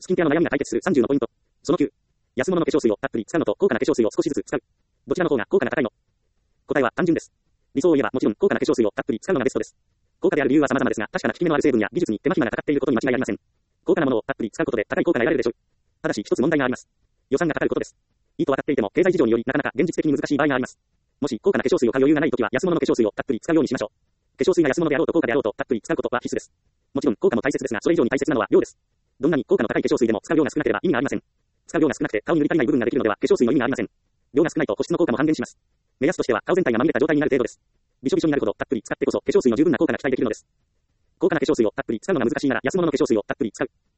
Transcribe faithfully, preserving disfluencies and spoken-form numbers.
スキンケアの悩みが解決するさんじゅうのポイント。そのきゅう。安物の化粧水をたっぷり使うのと高価な化粧水を少しずつ使う。どちらの方が効果が高いの？答えは単純です。理想を言えばもちろん高価な化粧水をたっぷり使うのがベストです。高価である理由は様々ですが、確かな効き目のある成分や技術に手間暇がかかっていることに間違いありません。高価なものをたっぷり使うことで高い効果が得られるでしょう。ただし一つ問題があります。予算がかかることです。いいと分かっていても経済事情によりなかなか現実的に難しい場合があります。もし高価な化粧水を買う余裕がないときは安物の化粧水をたっぷり使うようにしましょう。化粧水が安物であろうと高価であろうとたっぷり使うことは必須です。もちろん効果も大切ですが、それ以上に大切なのは量です。どんなに効果の高い化粧水でも使う量が少なければ意味がありません。使う量が少なくて顔に塗り足りない部分ができるのでは化粧水の意味がありません。量が少ないと保湿の効果も半減します。目安としては顔全体がまみれた状態になる程度です。びしょびしょになるほどたっぷり使ってこそ化粧水の十分な効果が期待できるのです。高価な化粧水をたっぷり使うのが難しいなら安物の化粧水をたっぷり使う。